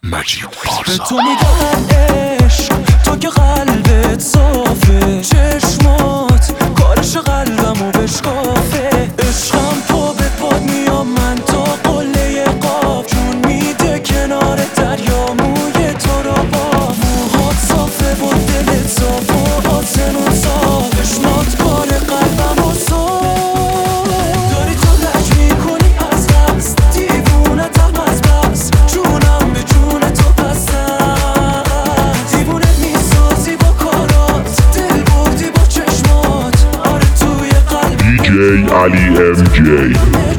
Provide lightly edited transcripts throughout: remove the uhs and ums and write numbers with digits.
مجید پارسا. به تو میگن عشق، تو که قلبت صافه، چشمات کارش قلبمو بشکافه. عشقم تو به پاد میام من تا قله قاف، جون میده کنار دریا موی تو رو با. موهات صافه و دلت صاف و آسمون صاف، چشمات کار قلبمو صاف. داری تو لج میکنی از قصد، دیوونتم از بس، جونم به جون تو بستم. دیوونه میسازی با کارات، دل بردی با چشمات، آره توی قلبی DJ علی MJ.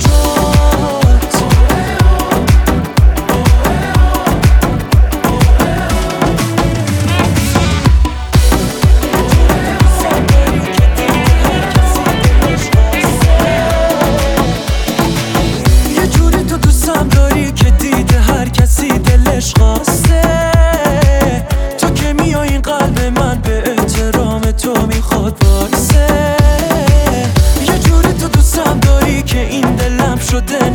یه جوری تو دوستم داری که دیده هر کسی دلش خواسته. تو که میای این قلب من به احترام تو میخواد وایسه. یه جوری تو دوستم داری که این دلم شده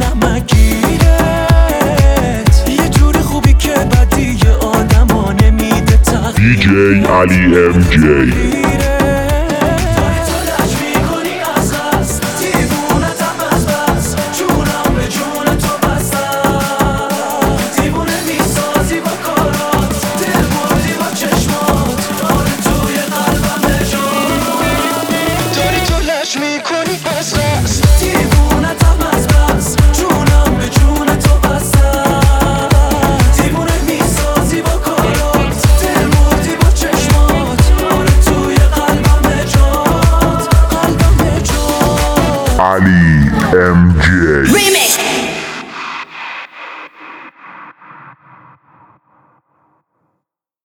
نمکگیرت. یه جوری خوبی که بدی آدم ها نمیده تغییر. DJ علی MJ.